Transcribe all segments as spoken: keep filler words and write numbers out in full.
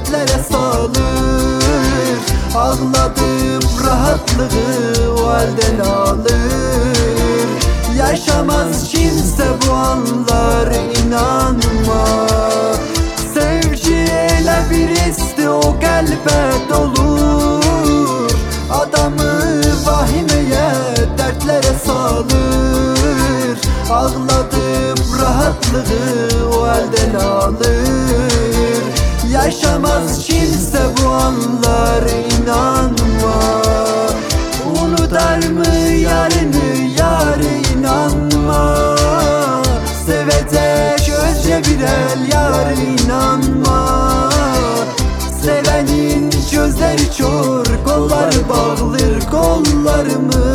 dertlere salır. Ağladım rahatlığı o elden alır. Yaşamaz kimse bu anlar, inanma. Sevgi elə bir histir, o qəlbə dolur. Adamı vahimeye, dertlere salır. Ağladım rahatlığı o elden alır. Yaşamaz kimse bu anlar, inanma. Unutar mı yarını, yarı inanma. Sevecek özce bir el, yarı inanma. Sevenin gözleri kör, kolları bağlar kollarımı.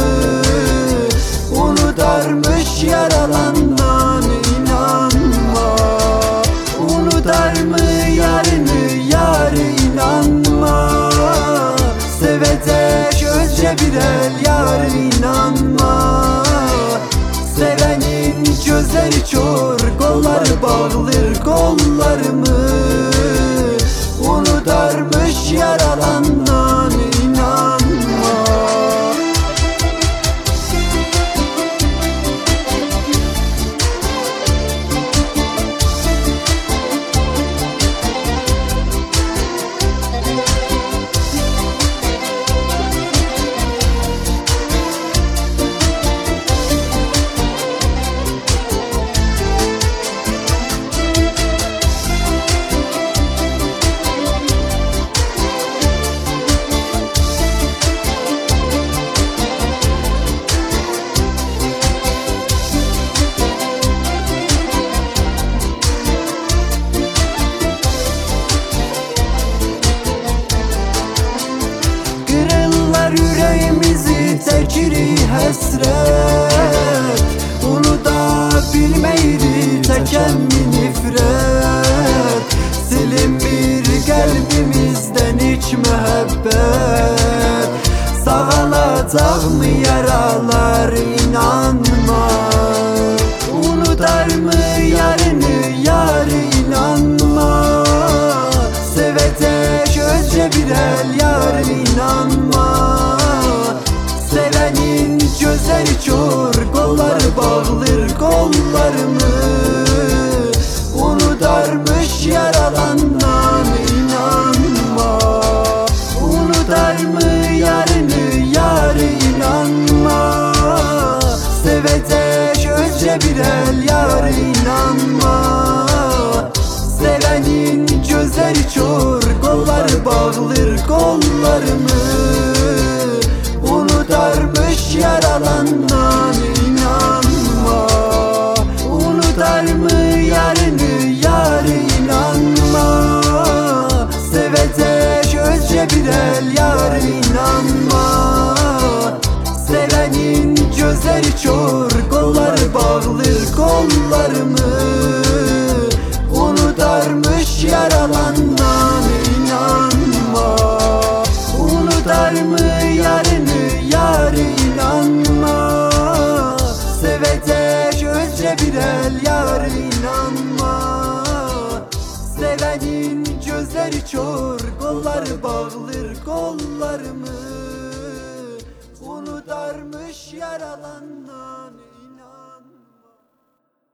Unutarmış yaralandan, inanma. Unutar mı yarını, yarı inanma. Sevecek özce bir el, yarı inanma. Sevenin gözleri kör, kolları bağlar kollarımı. Unutarmış yaralandan, inanma. Yüreğimizi çekirik həsrət, unuda bilmeyrik çeken bir nifrət. Silinmir qəlbimizdən hiç məhəbbət. Sağalacaq mı yaralar, inanma. Unutar mı yarını, yarı inanma. Sevecek özce bir el, yarı inanma. Sevenin gözleri kör, kolları bağlar kollarımı. Unutarmış yaralandan, inanma. Unutar mı yarını, yarı inanma. Sevecek özce bir el, yarı inanma. Sevenin gözleri kör, kolları bağlar kollarımı. Unutarmış yaralandan, inanma. Unutar mı yarını, yarı inanma. Sevecek özce bir el, yarı inanma. Sevenin gözleri kör, kolları bağlar kollarımı. Unutarmış yaralandan, inanma. Unutar mı yarını, yarı inanma. Sevecek özce bir el, yarı inanma. Sevenin gözleri kör, kolları bağlar kollarımı. Unutarmış yaralandan.